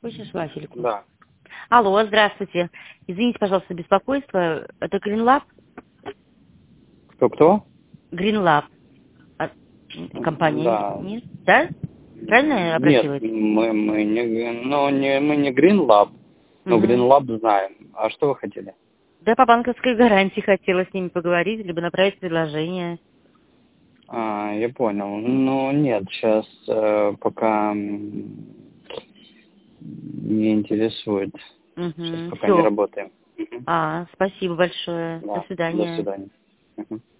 Хочешь вафельку? Да. Алло, здравствуйте. Извините, пожалуйста, за беспокойство. Это Greenlab? Кто? Greenlab. Компания, Да. нет? Да? Правильно я Нет, обратилась? мы не Green Lab, но Угу. Green Lab знаем. А что вы хотели? Да, по банковской гарантии хотела с ними поговорить, либо направить предложение. Я понял. Ну, нет, сейчас пока не интересует. Сейчас Угу. пока не Все. работаем. Мгм. Спасибо большое. До Да, до свидания. свидания. Мгм.